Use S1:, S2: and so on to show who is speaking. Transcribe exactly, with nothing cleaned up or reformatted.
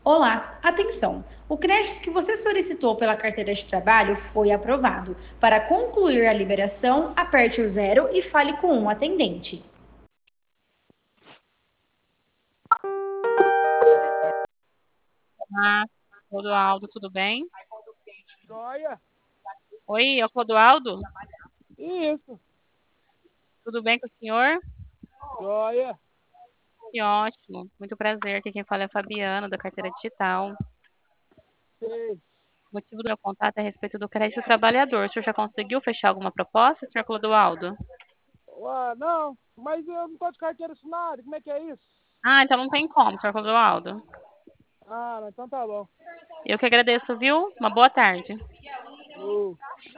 S1: Olá, atenção! O crédito que você solicitou pela carteira de trabalho foi aprovado. Para concluir a liberação, aperte o zero e fale com um atendente.
S2: Olá, Clodoaldo, tudo bem?
S3: Joia?
S2: Oi, é o Clodoaldo?
S3: Isso,
S2: Tudo bem com o senhor?
S3: joia.
S2: Que ótimo, muito prazer. Aqui quem fala é a Fabiana, da Carteira Digital.
S3: Sei.
S2: O motivo do meu contato é a respeito do crédito trabalhador. O senhor já conseguiu fechar alguma proposta, senhor Clodoaldo?
S3: Ué, não, mas eu não tô de carteira assinada, como é que é isso?
S2: Ah, então não tem como, senhor Clodoaldo.
S3: Ah, então tá bom.
S2: Eu que agradeço, viu? Uma boa tarde.
S3: Ô.